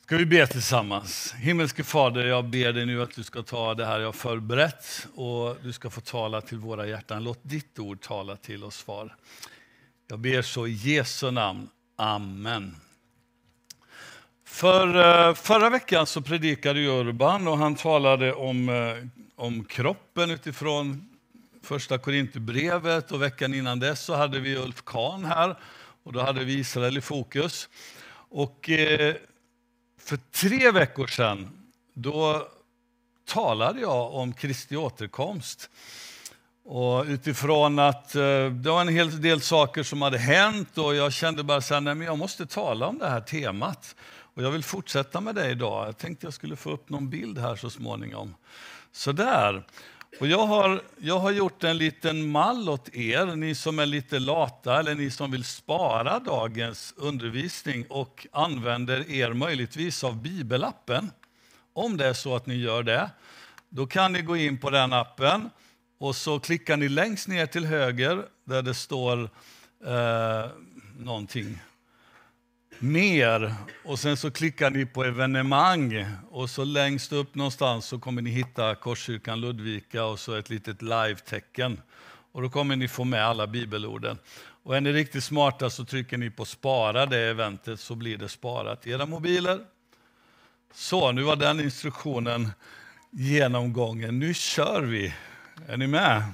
Ska vi be tillsammans? Himmelske Fader, jag ber dig nu att du ska ta det här jag förberett och du ska få tala till våra hjärtan. Låt ditt ord tala till oss, Far. Jag ber så i Jesu namn. Amen. Förra veckan så predikade Urban och han talade om kroppen utifrån första Korinthierbrevet, och veckan innan dess så hade vi Ulf Kahn här och då hade vi Israel i fokus. Och för 3 veckor sedan då talade jag om Kristi återkomst. Och utifrån att det var en hel del saker som hade hänt och jag kände bara så här, nej men jag måste tala om det här temat. Och jag vill fortsätta med det idag. Jag tänkte jag skulle få upp någon bild här så småningom. Så där. Och jag har gjort en liten mall åt er, ni som är lite lata eller ni som vill spara dagens undervisning och använder er möjligtvis av bibelappen. Om det är så att ni gör det, då kan ni gå in på den appen och så klickar ni längst ner till höger där det står någonting mer, och sen så klickar ni på evenemang och så längst upp någonstans så kommer ni hitta Korskyrkan Ludvika och så ett litet live-tecken, och då kommer ni få med alla bibelorden. Och är ni riktigt smarta så trycker ni på spara det eventet så blir det sparat i era mobiler. Så, nu var den instruktionen genomgången. Nu kör vi. Är ni med?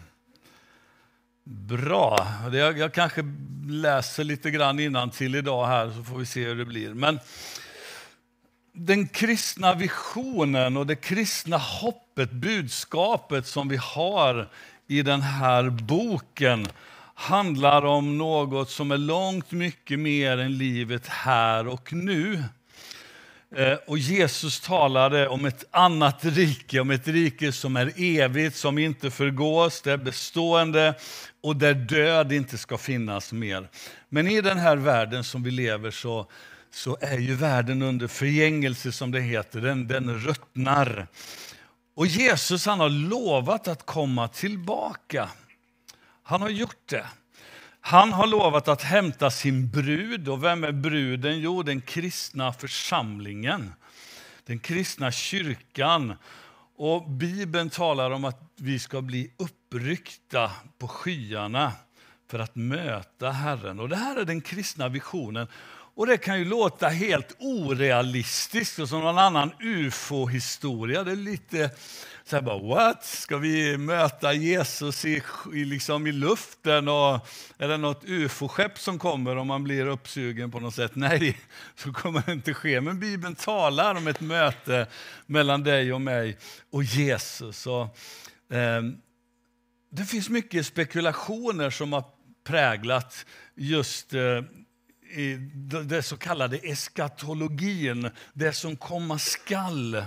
Bra. Jag kanske läser lite grann innantill idag här så får vi se hur det blir. Men den kristna visionen och det kristna hoppet, budskapet som vi har i den här boken handlar om något som är långt mycket mer än livet här och nu. Och Jesus talade om ett annat rike, om ett rike som är evigt, som inte förgås, det är bestående och där död inte ska finnas mer. Men i den här världen som vi lever så är ju världen under förgängelse, som det heter, den ruttnar. Och Jesus, han har lovat att komma tillbaka. Han har gjort det. Han har lovat att hämta sin brud. Och vem är bruden? Jo, den kristna församlingen. Den kristna kyrkan. Och Bibeln talar om att vi ska bli uppryckta på skyarna för att möta Herren. Och det här är den kristna visionen. Och det kan ju låta helt orealistiskt och som någon annan UFO-historia. Det är lite så här bara, what? Ska vi möta Jesus i luften? Och är det något UFO-skepp som kommer om man blir uppsugen på något sätt? Nej, så kommer det inte ske. Men Bibeln talar om ett möte mellan dig och mig och Jesus. Och, det finns mycket spekulationer som har präglat just i det så kallade eskatologin, det som komma skall.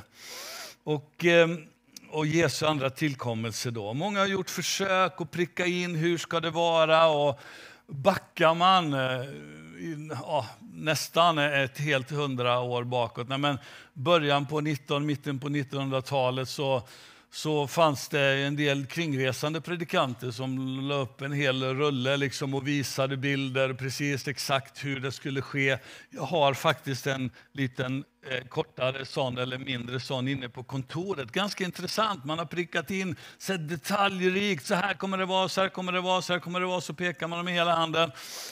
Och Jesu andra tillkommelse då. Många har gjort försök att pricka in hur ska det vara, och backar man nästan ett helt 100 år bakåt. Men början på mitten på 1900-talet så fanns det en del kringresande predikanter som la upp en hel rulle liksom och visade bilder precis exakt hur det skulle ske. Jag har faktiskt en liten kortare sån eller mindre sån inne på kontoret. Ganska intressant. Man har prickat in så detaljrikt. Så här kommer det vara, så här kommer det vara, så här kommer det vara. Så pekar man med hela handen.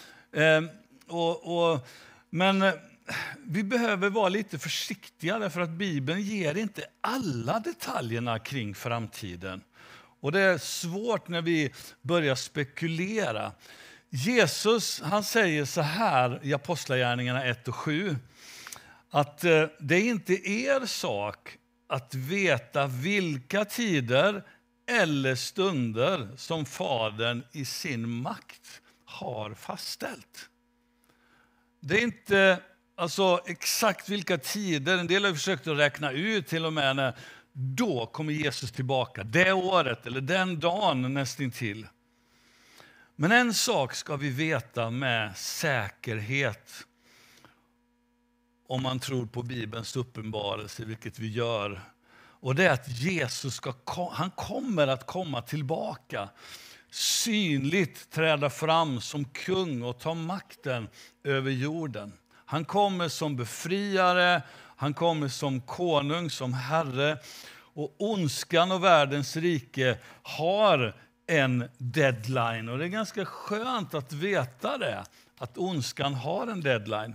Men vi behöver vara lite försiktiga därför att Bibeln ger inte alla detaljerna kring framtiden. Och det är svårt när vi börjar spekulera. Jesus, han säger så här i Apostlagärningarna 1 och 7. Att det är inte er sak att veta vilka tider eller stunder som Fadern i sin makt har fastställt. Det är inte exakt vilka tider. En del har försökt att räkna ut till och med när då kommer Jesus tillbaka. Det året eller den dagen nästintill. Men en sak ska vi veta med säkerhet. Om man tror på Bibelns uppenbarelse, vilket vi gör. Och det är att Jesus han kommer att komma tillbaka. Synligt träda fram som kung och ta makten över jorden. Han kommer som befriare, Han kommer som konung, som herre. Och ondskan och världens rike har en deadline. Och det är ganska skönt att veta det, att ondskan har en deadline.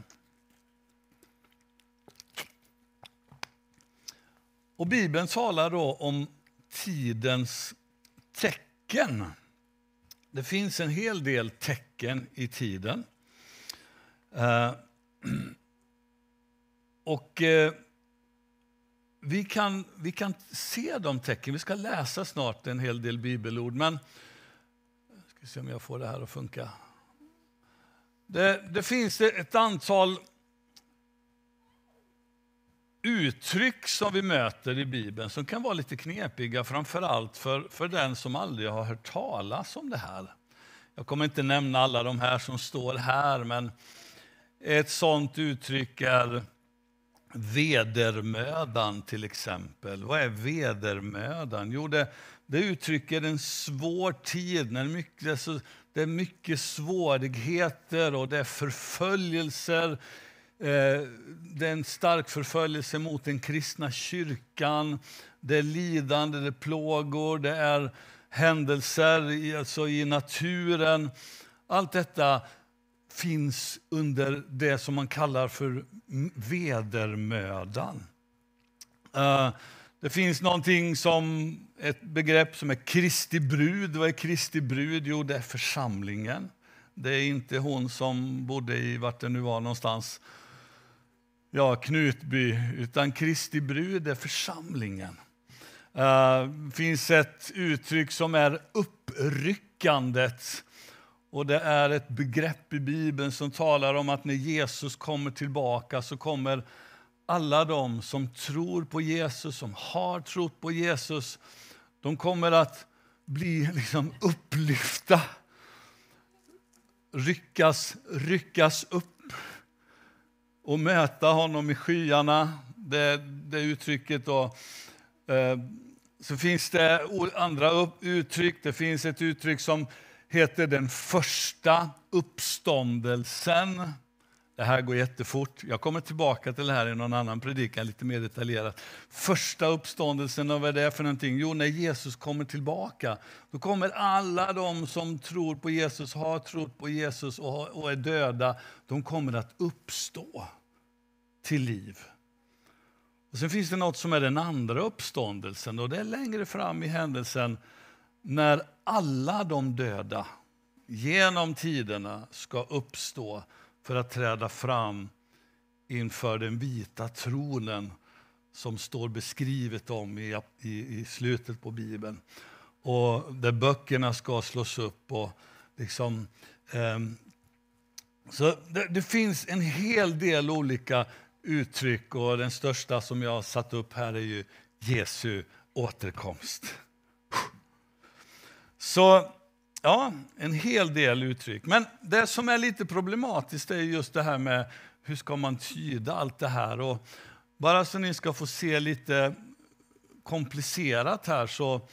Och Bibeln talar då om tidens tecken. Det finns en hel del tecken i tiden. Vi kan se de tecken. Vi ska läsa snart en hel del bibelord. Men jag ska se om jag får det här att funka. Det finns ett antal uttryck som vi möter i Bibeln som kan vara lite knepiga, framförallt för den som aldrig har hört talas om det här. Jag kommer inte nämna alla de här som står här, men ett sådant uttryck är vedermödan till exempel. Vad är vedermödan? Jo, det uttrycker en svår tid, när det är mycket svårigheter och det är förföljelser. Det är en stark förföljelse mot den kristna kyrkan. Det är lidande, det är plågor, det är händelser i naturen. Allt detta finns under det som man kallar för vedermödan. Det finns någonting som ett begrepp som är Kristi brud. Vad är Kristi brud? Jo, det är församlingen. Det är inte hon som bodde i vart det nu var någonstans. Ja, Knutby, utan Kristi brud är församlingen. Finns ett uttryck som är uppryckandet. Och det är ett begrepp i Bibeln som talar om att när Jesus kommer tillbaka så kommer alla de som tror på Jesus, som har trott på Jesus, de kommer att bli liksom upplyfta, ryckas upp och möta honom i skyarna. Det uttrycket då. Så finns det andra uttryck. Det finns ett uttryck som heter den första uppståndelsen. Det här går jättefort. Jag kommer tillbaka till det här i någon annan predikan lite mer detaljerat. Första uppståndelsen, och vad är det för någonting? Jo, när Jesus kommer tillbaka, då kommer alla de som tror på Jesus, har trott på Jesus och är döda, de kommer att uppstå till liv. Och sen finns det något som är den andra uppståndelsen, och det är längre fram i händelsen när alla de döda genom tiderna ska uppstå för att träda fram inför den vita tronen som står beskrivet om i slutet på Bibeln. Och där böckerna ska slås upp. Och liksom, så det finns en hel del olika uttryck, och den största som jag har satt upp här är ju Jesu återkomst. Så ja, en hel del uttryck. Men det som är lite problematiskt är just det här med hur ska man tyda allt det här. Och bara så ni ska få se lite komplicerat här,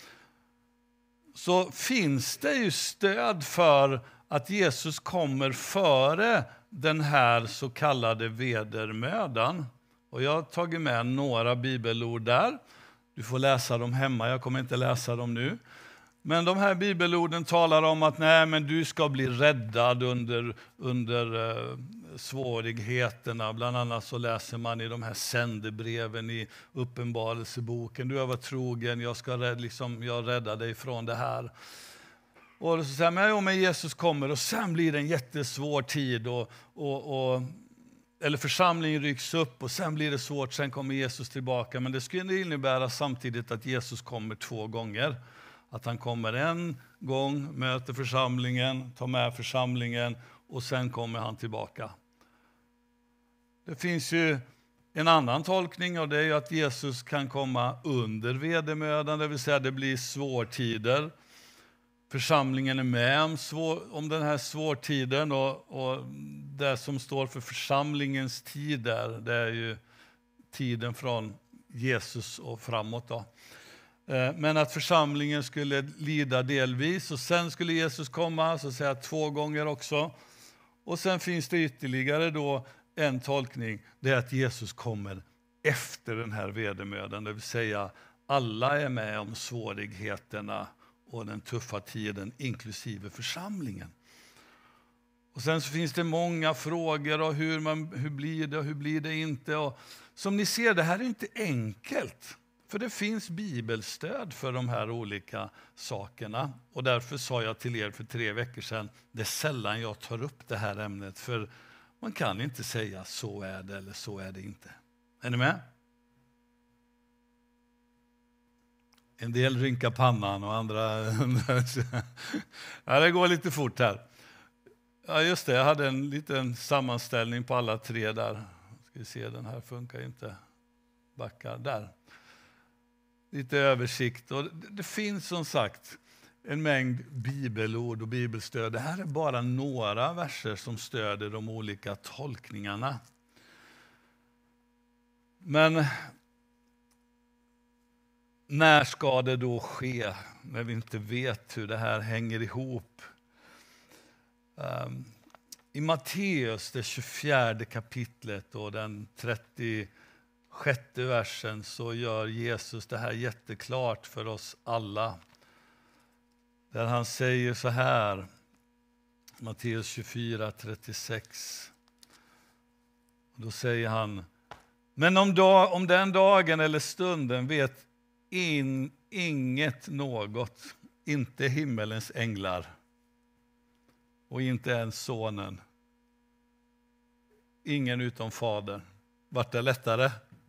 så finns det ju stöd för att Jesus kommer före den här så kallade vedermödan. Och jag har tagit med några bibelord där. Du får läsa dem hemma, jag kommer inte läsa dem nu. Men de här bibelorden talar om att nej, men du ska bli räddad under svårigheterna. Bland annat så läser man i de här sändebreven i Uppenbarelseboken. Du har varit trogen, jag räddar dig från det här. Och så säger man, men Jesus kommer och sen blir det en jättesvår tid. Eller församlingen rycks upp och sen blir det svårt, sen kommer Jesus tillbaka. Men det skulle innebära samtidigt att Jesus kommer 2 gånger. Att han kommer en gång, möter församlingen, tar med församlingen och sen kommer han tillbaka. Det finns ju en annan tolkning, och det är ju att Jesus kan komma under vedermödan, det vill säga det blir svårtider. Församlingen är med om den här svårtiden, och det som står för församlingens tid där, det är ju tiden från Jesus och framåt då. Men att församlingen skulle lida delvis och sen skulle Jesus komma, så att säga 2 gånger också. Och sen finns det ytterligare då en tolkning, det är att Jesus kommer efter den här vedermödan. Det vill säga alla är med om svårigheterna och den tuffa tiden, inklusive församlingen. Och sen så finns det många frågor och hur blir det och hur blir det inte. Och som ni ser, det här är inte enkelt. För det finns bibelstöd för de här olika sakerna. Och därför sa jag till er för 3 veckor sedan, det är sällan jag tar upp det här ämnet. För man kan inte säga så är det eller så är det inte. Är ni med? En del rynkar pannan och andra... ja, det går lite fort här. Ja, just det. Jag hade en liten sammanställning på alla 3 där. Ska vi se, den här funkar inte. Backar där. Lite översikt. Och det finns som sagt en mängd bibelord och bibelstöd. Det här är bara några verser som stöder de olika tolkningarna. Men när ska det då ske när vi inte vet hur det här hänger ihop? I Matteus, det 24 kapitlet och den 36 versen, så gör Jesus det här jätteklart för oss alla. Där han säger så här, Matteus 24, 36. Då säger han, men om den dagen eller stunden vet inget något, inte himmelens änglar och inte ens sonen. Ingen utom fadern. Vart det lättare?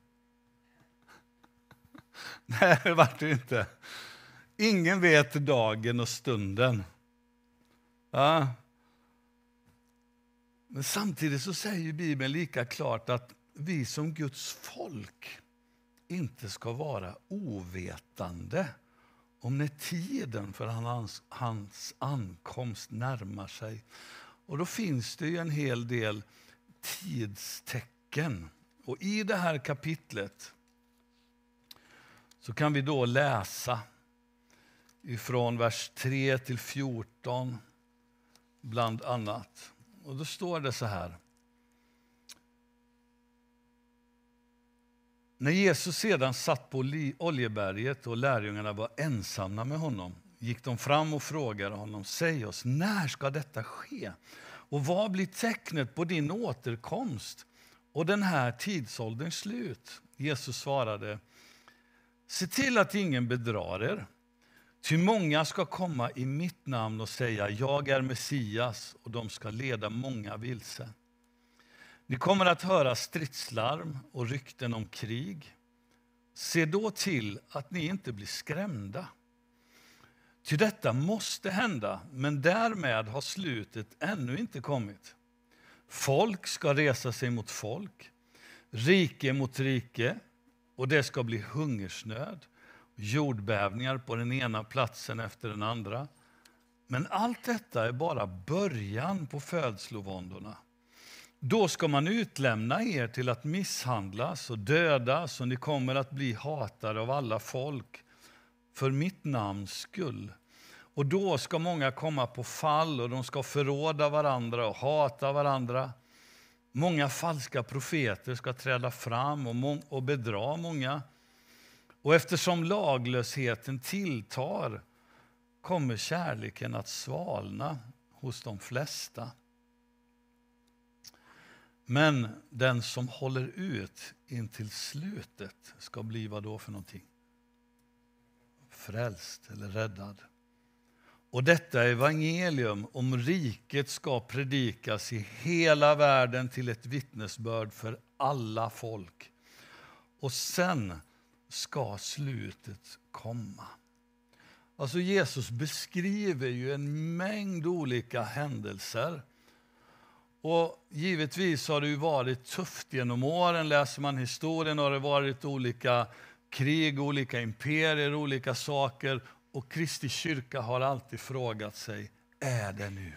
Nej, det vart det inte. Ingen vet dagen och stunden. Ja. Men samtidigt så säger Bibeln lika klart att vi som Guds folk inte ska vara ovetande om när tiden för hans ankomst närmar sig. Och då finns det ju en hel del tidstecken. Och i det här kapitlet så kan vi då läsa ifrån vers 3 till 14 bland annat. Och då står det så här. När Jesus sedan satt på Oljeberget och lärjungarna var ensamma med honom, gick de fram och frågade honom, säg oss, när ska detta ske? Och vad blir tecknet på din återkomst och den här tidsålderns slut? Jesus svarade, se till att ingen bedrar er. Ty många ska komma i mitt namn och säga, jag är Messias, och de ska leda många vilse. Ni kommer att höra stridslarm och rykten om krig. Se då till att ni inte blir skrämda. Ty detta måste hända, men därmed har slutet ännu inte kommit. Folk ska resa sig mot folk, rike mot rike, och det ska bli hungersnöd, jordbävningar på den ena platsen efter den andra. Men allt detta är bara början på födslovåndorna. Då ska man utlämna er till att misshandlas och dödas, och ni kommer att bli hatade av alla folk för mitt namns skull. Och då ska många komma på fall, och de ska förråda varandra och hata varandra. Många falska profeter ska träda fram och bedra många. Och eftersom laglösheten tilltar kommer kärleken att svalna hos de flesta. Men den som håller ut in till slutet ska bli vad då för någonting? Frälst eller räddad. Och detta evangelium om riket ska predikas i hela världen till ett vittnesbörd för alla folk. Och sen ska slutet komma. Alltså Jesus beskriver ju en mängd olika händelser. Och givetvis har det ju varit tufft genom åren. Läser man historien har det varit olika krig, olika imperier, olika saker. Och Kristi kyrka har alltid frågat sig, är det nu?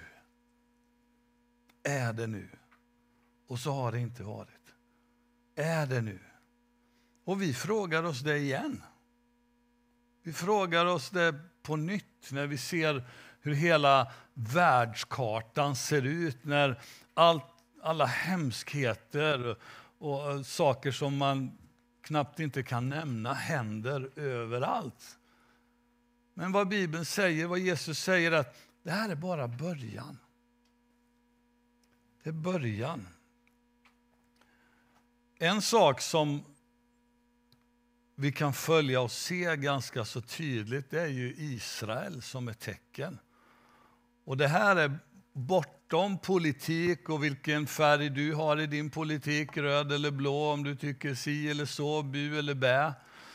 Är det nu? Och så har det inte varit. Är det nu? Och vi frågar oss det igen. Vi frågar oss det på nytt när vi ser hur hela världskartan ser ut. När alla hemskheter och saker som man knappt inte kan nämna händer överallt. Men vad Bibeln säger, vad Jesus säger, att det här är bara början. Det är början. En sak som vi kan följa och se ganska så tydligt, det är ju Israel som ett tecken. Och det här är bortom politik och vilken färg du har i din politik, röd eller blå, om du tycker si eller så, bu eller bä.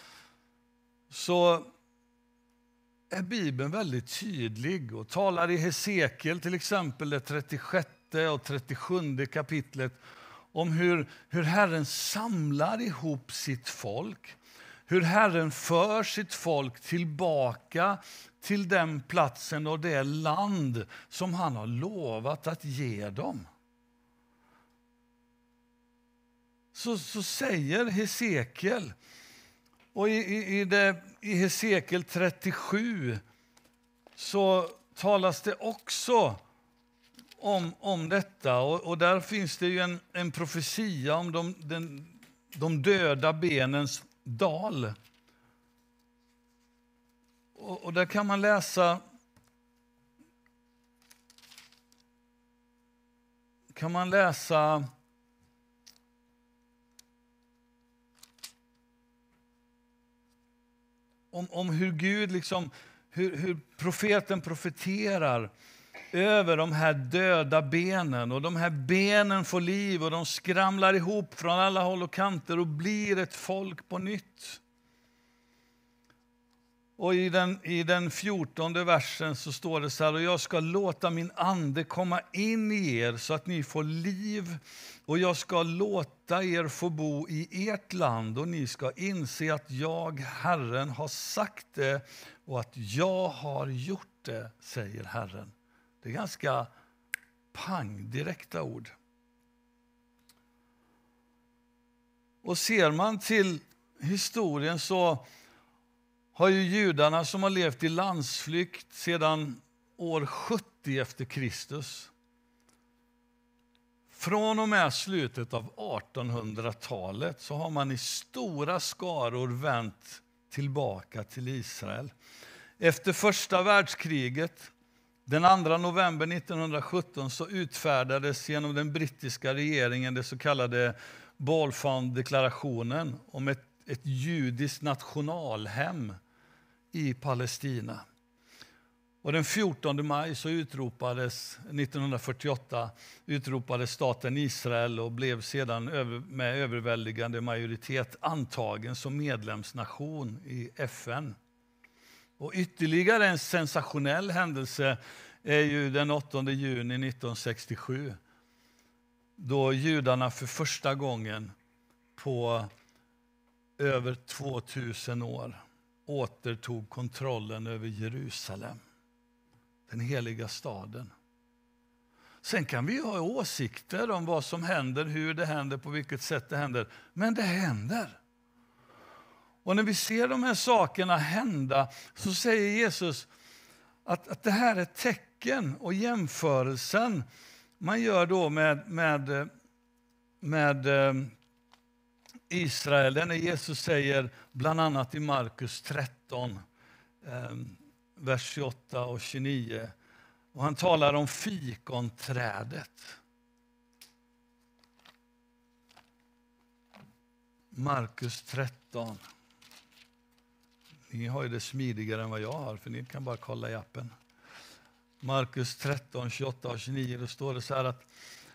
Så är Bibeln väldigt tydlig och talar i Hesekiel till exempel, det 36 och 37 kapitlet, om hur Herren samlar ihop sitt folk. Hur Herren för sitt folk tillbaka till den platsen och det land som han har lovat att ge dem. Så säger Hesekiel. Och i Hesekiel 37 så talas det också om detta. Och där finns det ju en profetia om de döda benens dal. Och där kan man läsa om hur Gud hur profeten profeterar över de här döda benen, och de här benen får liv och de skramlar ihop från alla håll och kanter och blir ett folk på nytt. Och i den 14:e versen så står det så här: och jag ska låta min ande komma in i er så att ni får liv, och jag ska låta er få bo i ert land, och ni ska inse att jag, Herren, har sagt det och att jag har gjort det, säger Herren. Det är ganska direkta ord. Och ser man till historien så har ju judarna som har levt i landsflykt sedan år 70 efter Kristus, från och med slutet av 1800-talet så har man i stora skaror vänt tillbaka till Israel. Efter första världskriget, den 2 november 1917, så utfärdades genom den brittiska regeringen det så kallade Balfour-deklarationen om ett judiskt nationalhem i Palestina. Och den 14 maj så utropades 1948 staten Israel och blev sedan med överväldigande majoritet antagen som medlemsnation i FN. Och ytterligare en sensationell händelse är ju den 8 juni 1967, då judarna för första gången på över 2000 år återtog kontrollen över Jerusalem, den heliga staden. Sen kan vi ha åsikter om vad som händer, hur det händer, på vilket sätt det händer. Men det händer. Och när vi ser de här sakerna hända så säger Jesus att det här är tecken, och jämförelsen man gör då med Israel, den är Jesus säger bland annat i Markus 13, vers 28 och 29. Och han talar om fikonträdet. Markus 13. Ni har ju det smidigare än vad jag har, för ni kan bara kolla i appen. Markus 13, 28 och 29, då står det så här att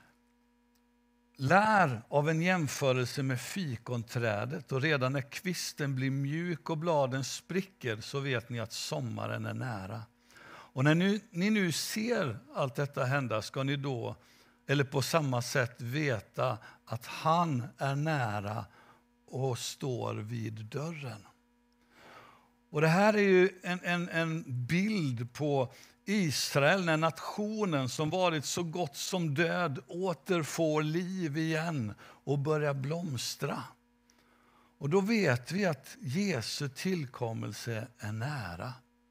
lär av en jämförelse med fikonträdet, och redan när kvisten blir mjuk och bladen spricker så vet ni att sommaren är nära. Och när ni nu ser allt detta hända ska ni då, eller på samma sätt, veta att han är nära och står vid dörren. Och det här är ju en bild på Israel, när nationen som varit så gott som död åter får liv igen och börjar blomstra. Och då vet vi att Jesu tillkommelse är nära.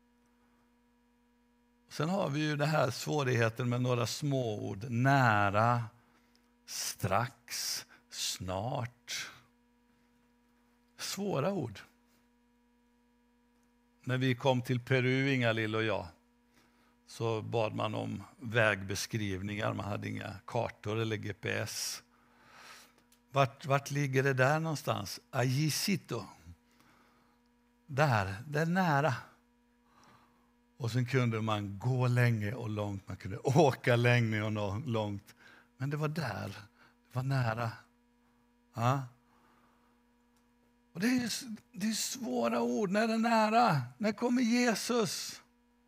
Sen har vi ju det här svårigheten med några småord. Nära, strax, snart. svåra ord. När vi kom till Peru, Inga-Lill och jag, så bad man om vägbeskrivningar. Man hade inga kartor eller GPS. Vart ligger det där någonstans? Ayisito. Där, det är nära. Och sen kunde man gå länge och långt. Man kunde åka länge och långt. Men det var där. Det var nära. Ja. Och det är svåra ord när det är nära. När kommer Jesus?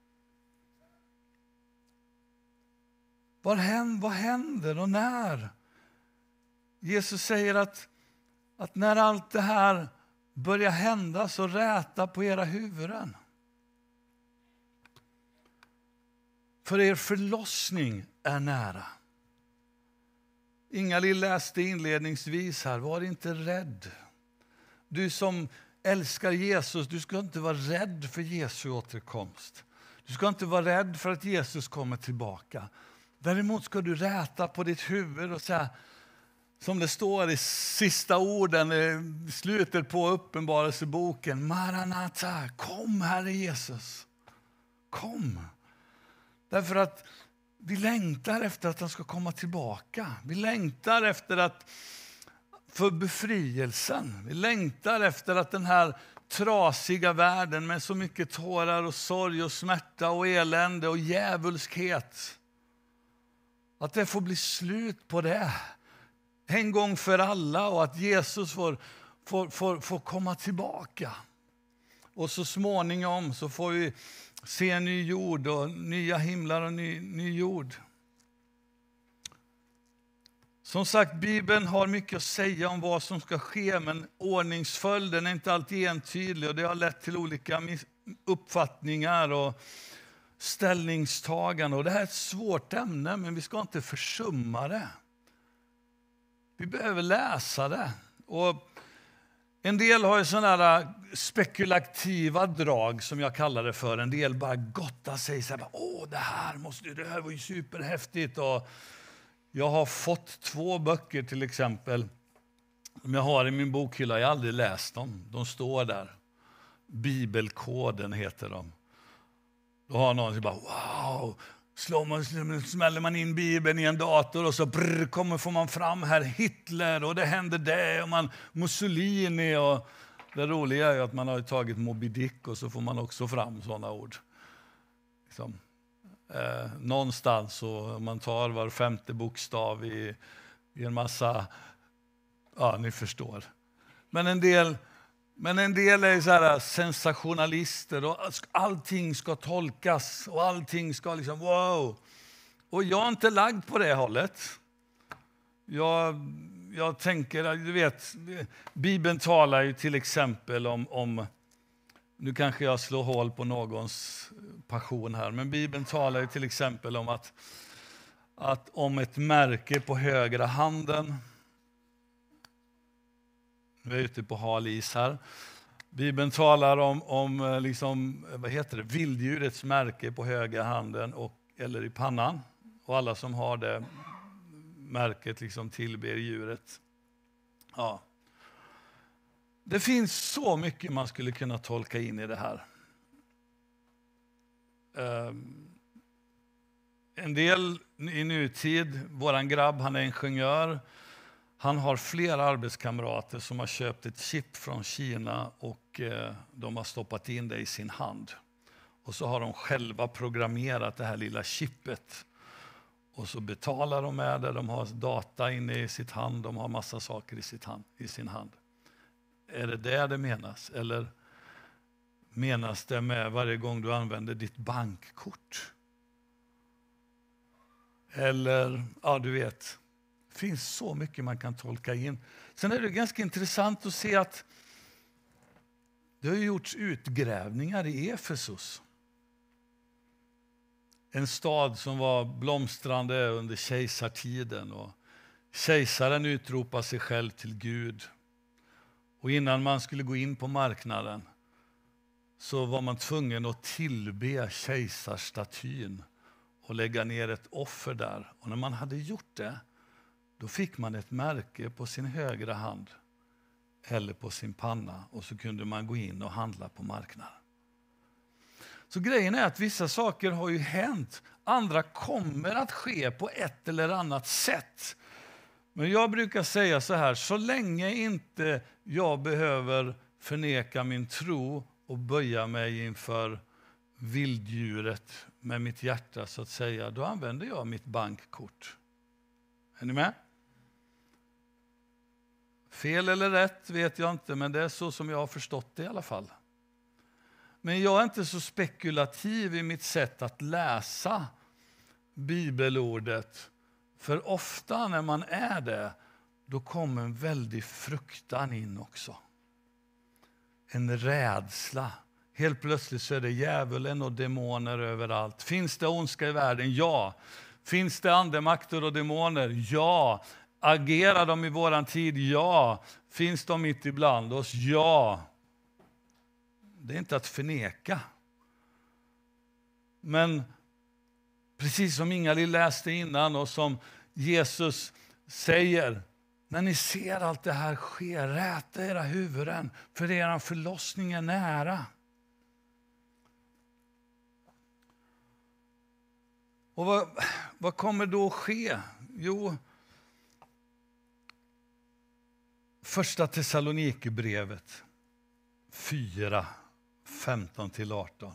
Vad händer och när? Jesus säger att när allt det här börjar hända så räta på era huvuden. För er förlossning är nära. Inga-Lill läste inledningsvis här, var inte rädd. Du som älskar Jesus, du ska inte vara rädd för Jesu återkomst. Du ska inte vara rädd för att Jesus kommer tillbaka. Däremot ska du räta på ditt huvud och säga, som det står i sista orden, i slutet på Uppenbarelseboken, Maranatha, kom Herre Jesus, kom. Därför att vi längtar efter att han ska komma tillbaka. Vi längtar efter för befrielsen. Vi längtar efter att den här trasiga världen med så mycket tårar och sorg och smärta och elände och djävulskhet, att det får bli slut på det en gång för alla, och att Jesus får komma tillbaka. Och så småningom så får vi se en ny jord och nya himlar och ny jord. Som sagt, Bibeln har mycket att säga om vad som ska ske, men ordningsföljden är inte alltid entydig och det har lett till olika uppfattningar och ställningstagande. Och det här är ett svårt ämne, men vi ska inte försumma det. Vi behöver läsa det. Och en del har ju sådana här spekulativa drag som jag kallar det för. En del bara gottar sig så här, det här var ju superhäftigt. Och jag har fått 2 böcker till exempel som jag har i min bokhylla. Jag har aldrig läst dem. De står där. Bibelkoden heter de. Då har någon som bara, wow, smäller man in Bibeln i en dator och så får man fram här Hitler och det händer det och Mussolini, och det roliga är ju att man har tagit Moby Dick och så får man också fram sådana ord. Liksom. Någonstans så man tar var 5:e bokstav i en massa, ja ni förstår. Men en del är så här sensationalister och allting ska tolkas och allting ska liksom wow. Och jag är inte lagd på det hållet. Jag tänker, du vet, Bibeln talar ju till exempel om nu kanske jag slår hål på någons passion här, men Bibeln talar ju till exempel om att om ett märke på högra handen. Vi är ute på hal is här. Bibeln talar om liksom, vilddjurets märke på högra handen eller i pannan. Och alla som har det märket liksom tillber djuret. Ja. Det finns så mycket man skulle kunna tolka in i det här. En del i nutid, våran grabb, han är ingenjör. Han har flera arbetskamrater som har köpt ett chip från Kina och de har stoppat in det i sin hand. Och så har de själva programmerat det här lilla chippet. Och så betalar de med det, de har data inne i sitt hand, de har massa saker i sin hand. Är det menas? Eller menas det med varje gång du använder ditt bankkort? Eller, ja du vet, det finns så mycket man kan tolka in. Sen är det ganska intressant att se att det har gjorts utgrävningar i Efesus. En stad som var blomstrande under kejsartiden. Och kejsaren utropade sig själv till Gud. Och innan man skulle gå in på marknaden så var man tvungen att tillbe kejsarstatyn och lägga ner ett offer där. Och när man hade gjort det, då fick man ett märke på sin högra hand. eller på sin panna. Och så kunde man gå in och handla på marknaden. Så grejen är att vissa saker har ju hänt. Andra kommer att ske på ett eller annat sätt. Men jag brukar säga så här, så länge inte jag behöver förneka min tro och böja mig inför vilddjuret med mitt hjärta så att säga, då använder jag mitt bankkort. Är ni med? Fel eller rätt vet jag inte, men det är så som jag har förstått det i alla fall. Men jag är inte så spekulativ i mitt sätt att läsa bibelordet. För ofta när man är det, då kommer en väldig fruktan in också. En rädsla. Helt plötsligt så är det djävulen och demoner överallt. Finns det ondska i världen? Ja. Finns det andemakter och demoner? Ja. Agerar de i våran tid? Ja. Finns de mitt ibland oss? Ja. Det är inte att förneka. Men precis som Inga-Lill läste innan och som Jesus säger, när ni ser allt det här ske, räta era huvuden, för er förlossning är nära. Och vad kommer då ske? Jo, första Thessalonikerbrevet 4, 15-18.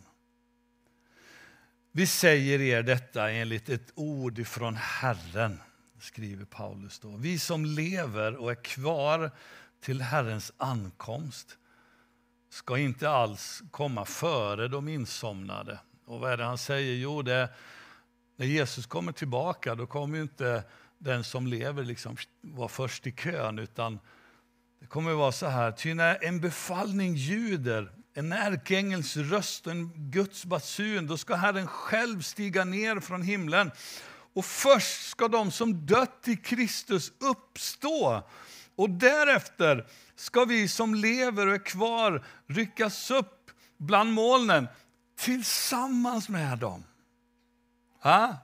Vi säger er detta enligt ett ord från Herren, skriver Paulus då. Vi som lever och är kvar till Herrens ankomst ska inte alls komma före de insomnade. Och vad är det han säger? Jo, när Jesus kommer tillbaka, då kommer ju inte den som lever liksom vara först i kön, utan det kommer vara så här. Ty när en befallning ljuder, en ärkeängels röst och en Guds basun, då ska Herren själv stiga ner från himlen. Och först ska de som dött i Kristus uppstå. Och därefter ska vi som lever och är kvar ryckas upp bland molnen tillsammans med dem. Ha?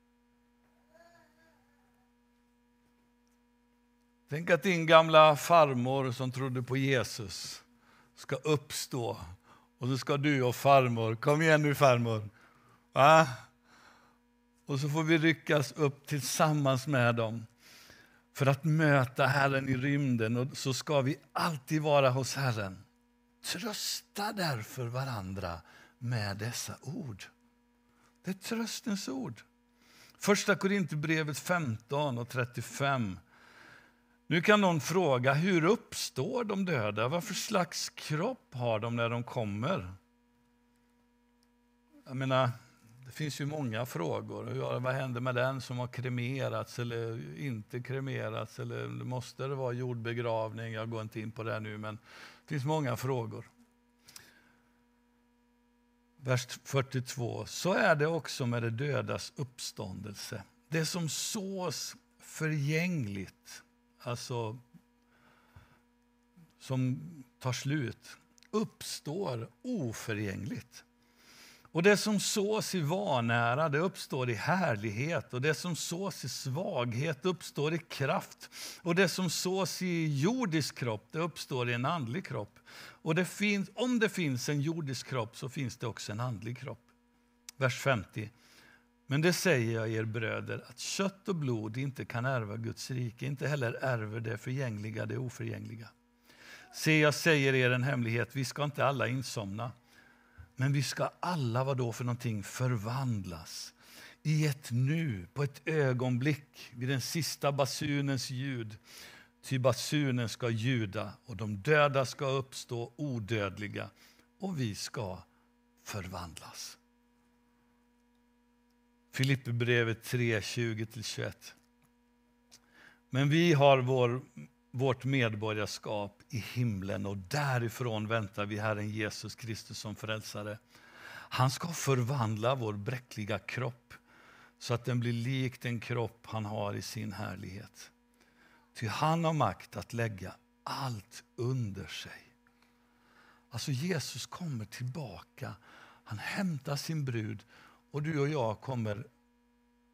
Tänk att din gamla farmor som trodde på Jesus ska uppstå. Och så ska du och farmor, kom igen nu farmor. Va? Och så får vi ryckas upp tillsammans med dem. För att möta Herren i rymden. Och så ska vi alltid vara hos Herren. Trösta därför varandra med dessa ord. Det är tröstens ord. Första Korinthierbrevet 15 och 35. Nu kan någon fråga, hur uppstår de döda? Vad för slags kropp har de när de kommer? Jag menar, det finns ju många frågor. Vad händer med den som har kremerats eller inte kremerats? Eller måste det vara jordbegravning? Jag går inte in på det nu, men det finns många frågor. Vers 42. Så är det också med det dödas uppståndelse. Det som sås förgängligt, alltså som tar slut, uppstår oförgängligt. Och det som sås i vanära, det uppstår i härlighet. Och det som sås i svaghet uppstår i kraft. Och det som sås i jordisk kropp, det uppstår i en andlig kropp. Och om det finns en jordisk kropp så finns det också en andlig kropp. Vers 50. Men det säger jag er bröder, att kött och blod inte kan ärva Guds rike, inte heller ärver det förgängliga, det oförgängliga. Se, jag säger er en hemlighet, vi ska inte alla insomna. Men vi ska alla, vad då för någonting, förvandlas i ett nu, på ett ögonblick, vid den sista basunens ljud. Ty basunen ska ljuda och de döda ska uppstå odödliga och vi ska förvandlas. Filipperbrevet 3, 20-21. Men vi har vårt medborgarskap i himlen och därifrån väntar vi Herren Jesus Kristus som frälsare. Han ska förvandla vår bräckliga kropp så att den blir lik den kropp han har i sin härlighet. Ty han har makt att lägga allt under sig. Alltså Jesus kommer tillbaka, han hämtar sin brud och du och jag kommer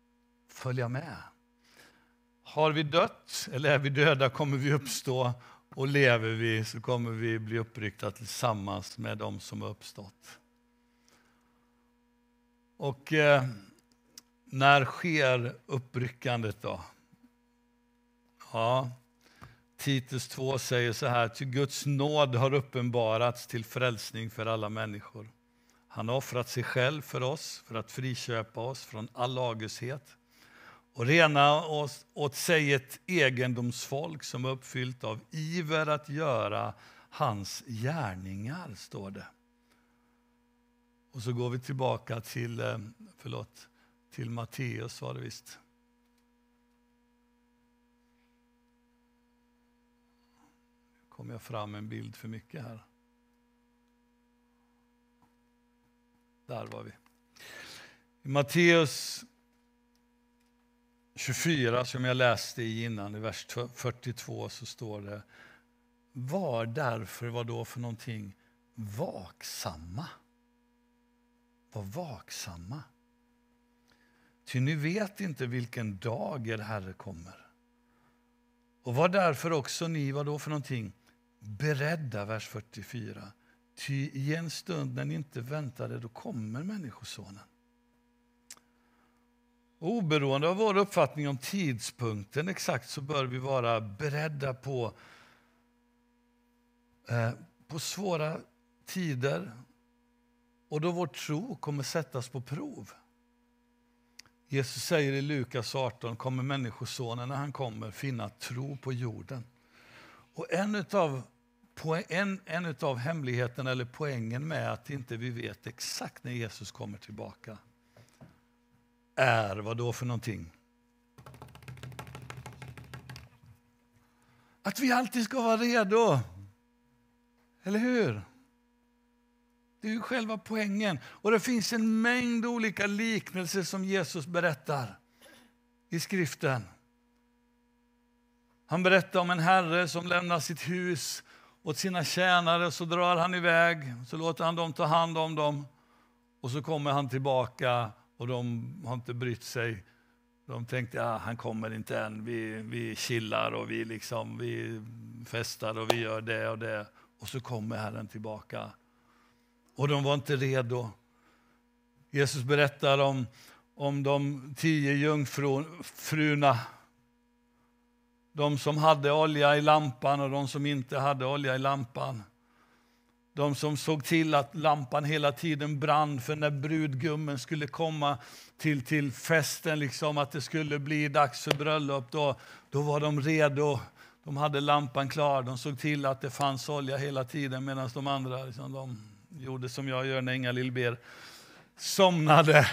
följa med. Har vi dött eller är vi döda kommer vi uppstå Och lever vi så kommer vi bli uppryckta tillsammans med dem som har uppstått. Och när sker uppryckandet då? Ja, Titus 2 säger så här: till Guds nåd har uppenbarats till frälsning för alla människor. Han har offrat sig själv för oss för att friköpa oss från all lagöshet och rena oss åt sig ett egendomsfolk som är uppfyllt av iver att göra hans gärningar, står det. Och så går vi tillbaka till Matteus, var det visst. Kommer jag fram en bild för mycket här. Där var vi. I Matteus 24, som jag läste i innan, i vers 42, så står det: var därför, vad då för någonting, vaksamma. Var vaksamma. Ty ni vet inte vilken dag er Herre kommer. Och var därför också ni, vad då för någonting, beredda, vers 44. Ty i en stund när ni inte väntade, då kommer Människosonen. Och oberoende av vår uppfattning om tidpunkten exakt, så bör vi vara beredda på svåra tider, och då vår tro kommer sättas på prov. Jesus säger i Lukas 18, kommer Människosonen när han kommer finna tro på jorden. Och en utav hemligheten eller poängen med att inte vi vet exakt när Jesus kommer tillbaka är vad då för någonting? Att vi alltid ska vara redo. Eller hur? Det är ju själva poängen. Och det finns en mängd olika liknelser som Jesus berättar i skriften. Han berättar om en herre som lämnar sitt hus åt sina tjänare, så drar han iväg, så låter han dem ta hand om dem, och så kommer han tillbaka och de har inte brytt sig. De tänkte, han kommer inte än, vi chillar och vi festar och vi gör det och det, och så kommer Herren tillbaka. Och de var inte redo. Jesus berättar om de 10 jungfrurna. De som hade olja i lampan och de som inte hade olja i lampan. De som såg till att lampan hela tiden brann, för när brudgummen skulle komma till festen, att det skulle bli dags för bröllop, då var de redo. De hade lampan klar, de såg till att det fanns olja hela tiden, medan de andra de gjorde som jag gör när Inga-Lill ber, somnade.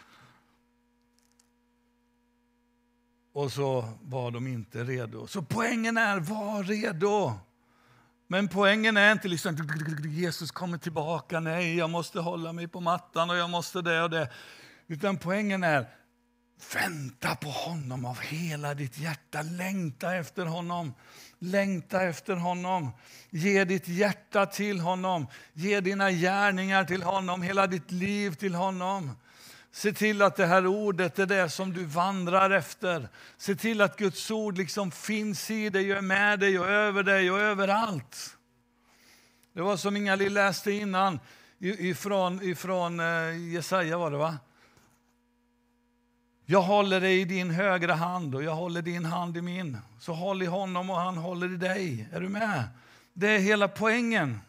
Och så var de inte redo. Så poängen är, var redo. Men poängen är inte Jesus kommer tillbaka, nej jag måste hålla mig på mattan och jag måste det och det. Utan poängen är, vänta på honom av hela ditt hjärta. Längta efter honom. Längta efter honom. Ge ditt hjärta till honom. Ge dina gärningar till honom. Hela ditt liv till honom. Se till att det här ordet är det som du vandrar efter. Se till att Guds ord finns i dig och är med dig och över dig och överallt. Det var som Inga-Lill läste innan ifrån Jesaja, var det va? Jag håller dig i din högra hand och jag håller din hand i min. Så håll i honom och han håller i dig. Är du med? Det är hela poängen.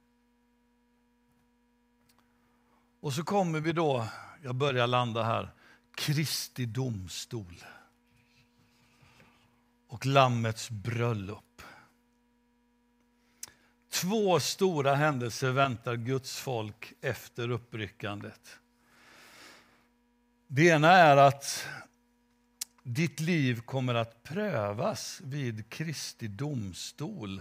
Och så kommer vi då, jag börjar landa här, Kristi domstol. Och Lammets bröllop. 2 stora händelser väntar Guds folk efter uppryckandet. Det ena är att ditt liv kommer att prövas vid Kristi domstol.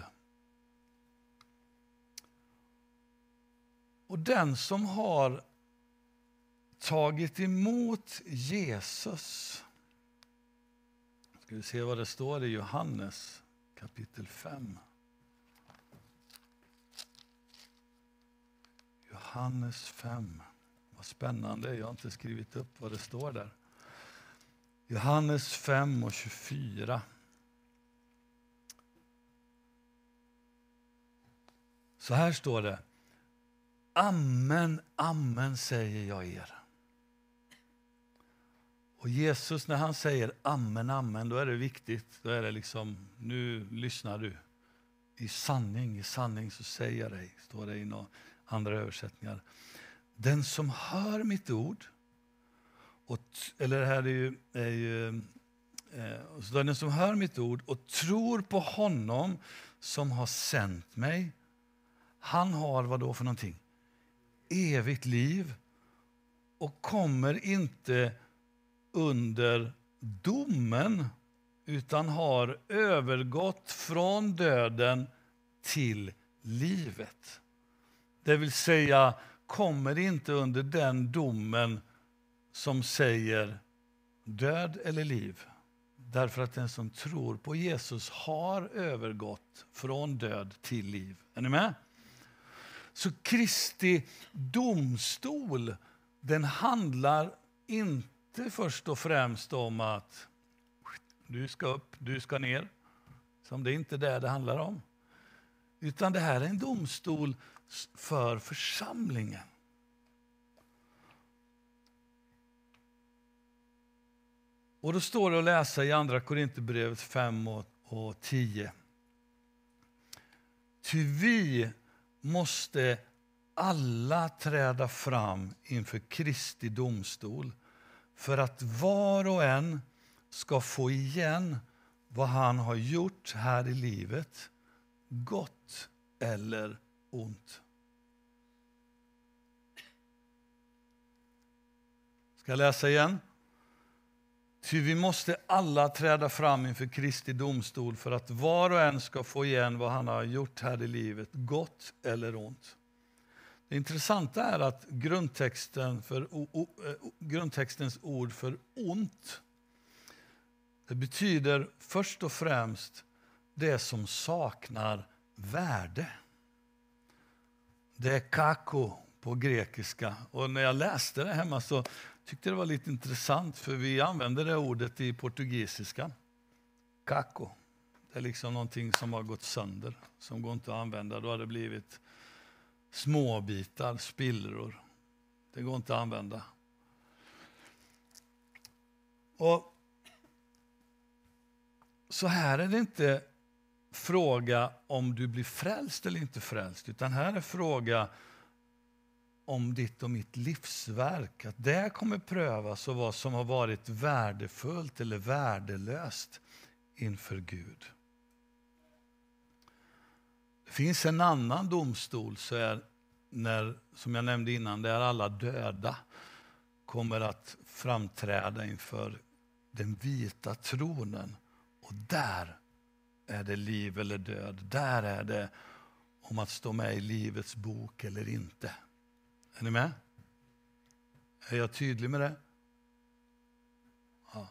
Och den som har tagit emot Jesus, ska vi se vad det står i Johannes kapitel 5. Johannes 5. Vad spännande, jag har inte skrivit upp vad det står där. Johannes 5 och 24. Så här står det. Amen, amen säger jag er. Och Jesus, när han säger amen, amen, då är det viktigt. Då är det liksom, nu lyssnar du. I sanning så säger jag dig, står det i några andra översättningar. Den som hör mitt ord, eller det här är ju så den som hör mitt ord och tror på honom som har sänt mig, han har vad då för någonting? Evigt liv och kommer inte under domen utan har övergått från döden till livet. Det vill säga kommer inte under den domen som säger död eller liv. Därför att den som tror på Jesus har övergått från död till liv. Är ni med? Så Kristi domstol, den handlar inte först och främst om att du ska upp, du ska ner. Som det är inte det handlar om. Utan det här är en domstol för församlingen. Och då står det att läsa i andra Korinthierbrevet 5 och 10. Ty vi måste alla träda fram inför Kristi domstol för att var och en ska få igen vad han har gjort här i livet, gott eller ont. Ska jag läsa igen? Ty vi måste alla träda fram inför Kristi domstol för att var och en ska få igen vad han har gjort här i livet, gott eller ont. Det intressanta är att grundtextens ord för ont, det betyder först och främst det som saknar värde. Det är kako på grekiska. Och när jag läste det hemma så tyckte det var lite intressant, för vi använder det ordet i portugisiska. Kako. Det är liksom någonting som har gått sönder, som går inte att använda. Då har det blivit små bitar, spillror. Det går inte att använda. Och så här är det inte fråga om du blir frälst eller inte frälst, utan här är fråga om ditt och mitt livsverk. Att det kommer prövas och vad som har varit värdefullt eller värdelöst inför Gud. Det finns en annan domstol, så är när, som jag nämnde innan, där alla döda kommer att framträda inför den vita tronen. Och där är det liv eller död. Där är det om att stå med i livets bok eller inte. Är ni med? Är jag tydlig med det? Ja.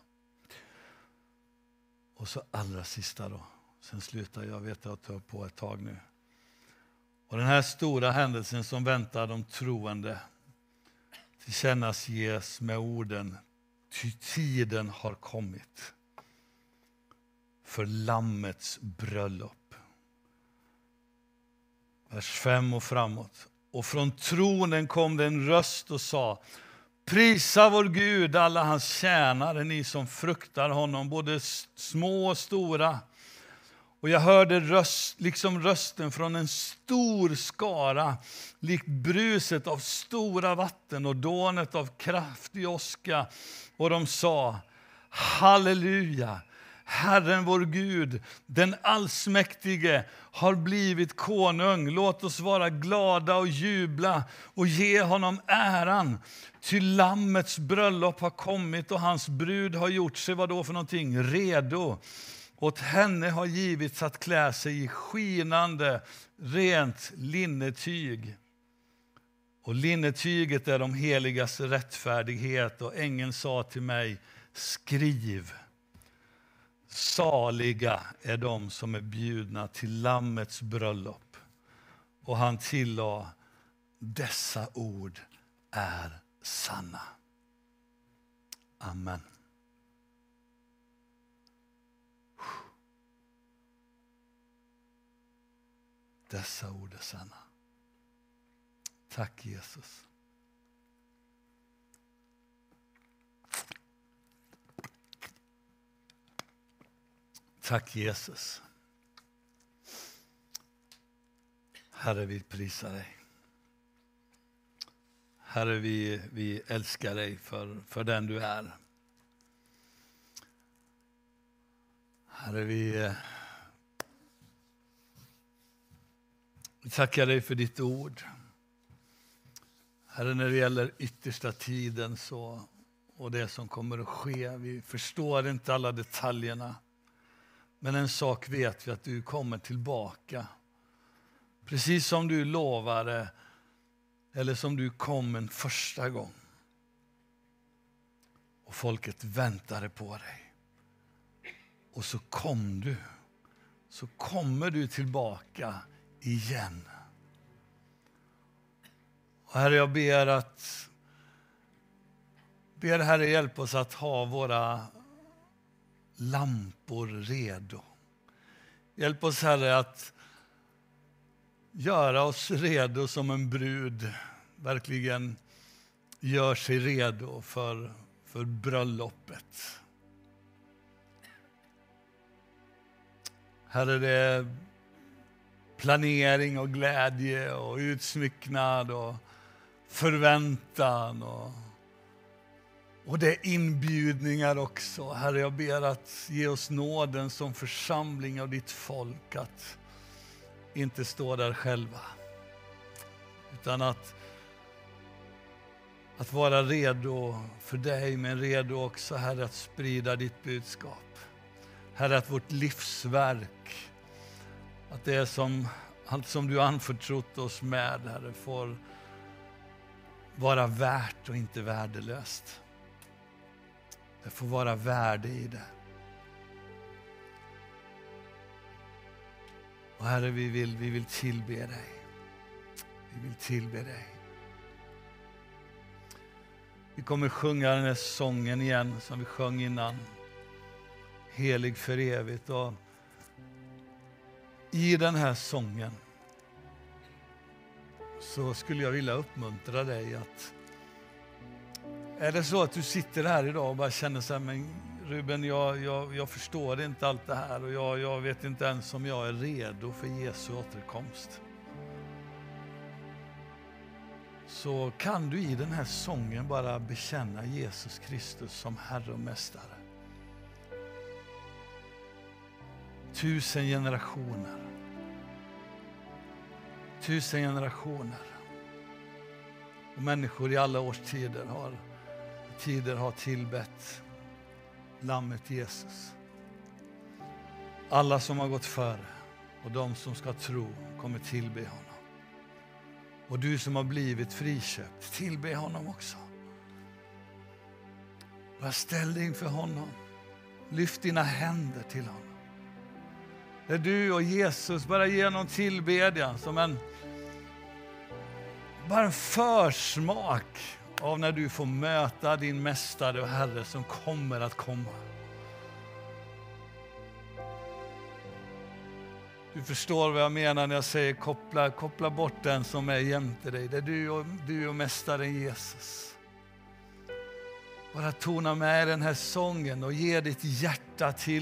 Och så allra sista då. Sen slutar jag, vet jag tar på ett tag nu. Och den här stora händelsen som väntar de troende tillkännas ges med orden: ty tiden har kommit för Lammets bröllop. Vers 5 och framåt. Och från tronen kom det en röst och sa: prisa vår Gud, alla hans tjänare, ni som fruktar honom, både små och stora. Och jag hörde liksom rösten från en stor skara, likt bruset av stora vatten och dånet av kraftig åska. Och de sa: halleluja! Herren vår Gud, den allsmäktige, har blivit konung. Låt oss vara glada och jubla och ge honom äran. Ty Lammets bröllop har kommit och hans brud har gjort sig, vad då för någonting? Redo. Åt henne har givits att klä sig i skinande, rent linnetyg. Och linnetyget är de heligas rättfärdighet. Och ängeln sa till mig: skriv. Saliga är de som är bjudna till Lammets bröllop. Och han tillade: dessa ord är sanna. Amen. dessa ord är sanna. Tack Jesus. Tack Jesus. Herre, vi prisar dig. Herre, vi älskar dig för den du är. Herre, vi tackar dig för ditt ord. Herre, när det gäller yttersta tiden och det som kommer att ske, vi förstår inte alla detaljerna. Men en sak vet vi, att du kommer tillbaka. Precis som du lovade, eller som du kom en första gång. Och folket väntade på dig. Och så kom du. Så kommer du tillbaka igen. Och Herre, jag ber Herre, hjälp oss att ha våra lampor redo. Hjälp oss Herre att göra oss redo som en brud verkligen gör sig redo för bröllopet. Herre, det är planering och glädje och utsmycknad och förväntan och det är inbjudningar också. Herre, jag ber att ge oss nåden som församling av ditt folk att inte stå där själva. Utan att vara redo för dig, men redo också, Herre, att sprida ditt budskap. Herre, att vårt livsverk, att det är som allt som du anförtrott oss med, Herre, får vara värt och inte värdelöst. Det får vara värde i det. Och Herre, vi vill tillbe dig. Vi vill tillbe dig. Vi kommer sjunga den här sången igen som vi sjöng innan. Helig för evigt. Och i den här sången så skulle jag vilja uppmuntra dig att, är det så att du sitter här idag och bara känner så här, men Ruben, jag förstår inte allt det här och jag vet inte ens om jag är redo för Jesu återkomst. Så kan du i den här sången bara bekänna Jesus Kristus som Herre och Mästare. 1000 generationer. 1000 generationer. Och människor i alla årstider har tillbett lammet Jesus. Alla som har gått före och de som ska tro kommer tillbe honom. Och du som har blivit friköpt, tillbe honom också. Bara ställ dig inför honom. Lyft dina händer till honom. Där du och Jesus bara ger någon tillbedjan som bara en försmak av när du får möta din mästare och Herre som kommer att komma. Du förstår vad jag menar när jag säger koppla bort den som är jämte dig. Det är du och mästaren Jesus. Bara tona med den här sången och ge ditt hjärta till